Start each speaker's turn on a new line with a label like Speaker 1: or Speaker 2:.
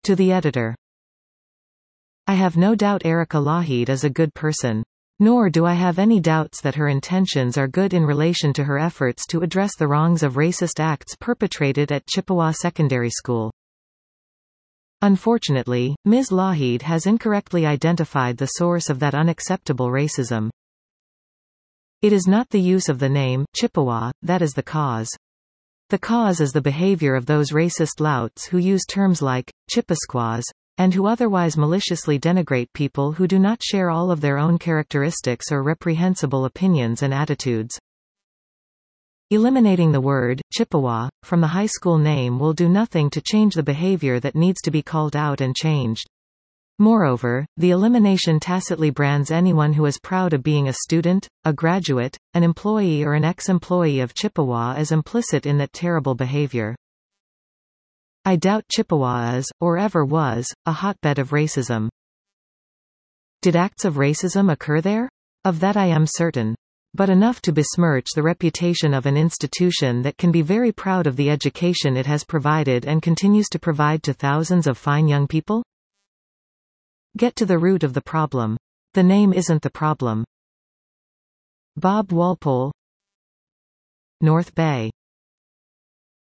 Speaker 1: To the editor. I have no doubt Erica Lougheed is a good person. Nor do I have any doubts that her intentions are good in relation to her efforts to address the wrongs of racist acts perpetrated at Chippewa Secondary School. Unfortunately, Ms. Lougheed has incorrectly identified the source of that unacceptable racism. It is not the use of the name, Chippewa, that is the cause. The cause is the behavior of those racist louts who use terms like, Chippewa, and who otherwise maliciously denigrate people who do not share all of their own characteristics or reprehensible opinions and attitudes. Eliminating the word, Chippewa, from the high school name will do nothing to change the behavior that needs to be called out and changed. Moreover, the elimination tacitly brands anyone who is proud of being a student, a graduate, an employee or an ex-employee of Chippewa as implicit in that terrible behavior. I doubt Chippewa is, or ever was, a hotbed of racism. Did acts of racism occur there? Of that I am certain. But enough to besmirch the reputation of an institution that can be very proud of the education it has provided and continues to provide to thousands of fine young people? Get to the root of the problem. The name isn't the problem. Bob Walpole, North Bay.